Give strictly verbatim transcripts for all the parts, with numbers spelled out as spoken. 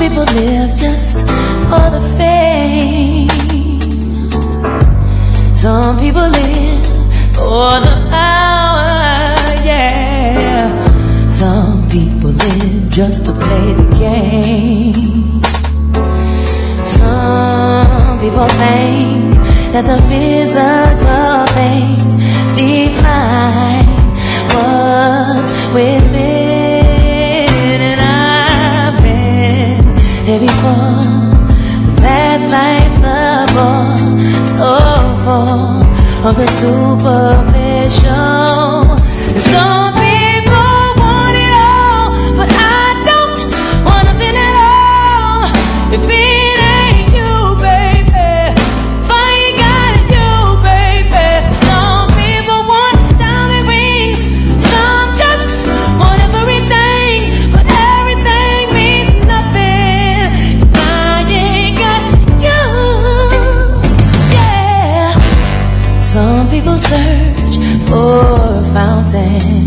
people live just for the fame. Some people live for the power, yeah. Some people live just to play the game. Some people think that the physical things define what's within. And I've been there before. That life's a bore, so full of the superficial. And some people want it all, but I don't want nothing at all. If it ain't you, baby, if I ain't got you, baby. Some people want diamond rings, some just want everything, but everything means nothing if I ain't got you. Yeah. Some people search for a fountain.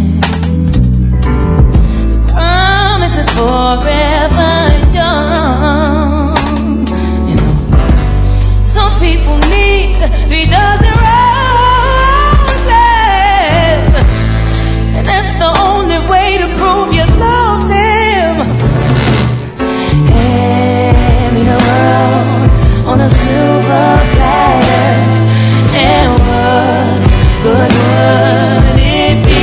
The promise is forever young. You know, some people need three dozen roses, and that's the only way to prove you love them. Hand me the world on a silver platter, and what good would it be?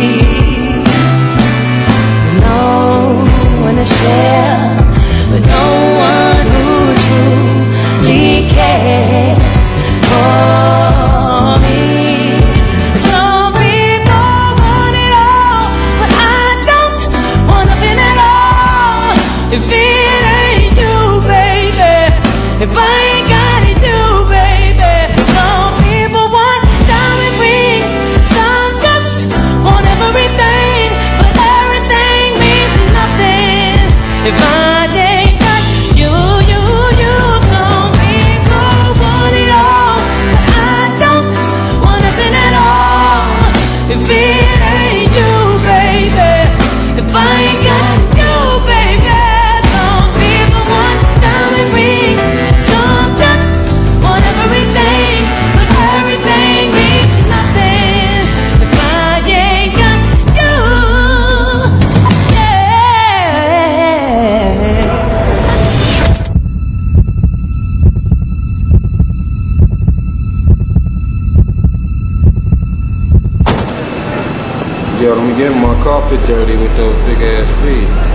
No one to share, but no one who truly cares for me. Some people want it all, but I don't want nothing at all. If it ain't you, baby, if I ain't got it, you, baby. Some people want diamond rings, some just want everything, but everything means nothing if I ain't got you, you, you. Some people want it all, but I don't want nothing at all. If it ain't you, baby, if I ain't got you, baby. Some people want diamond rings, some just want everything, but everything means nothing if I ain't got you. Yo, let me get my carpet dirty with those big ass feet.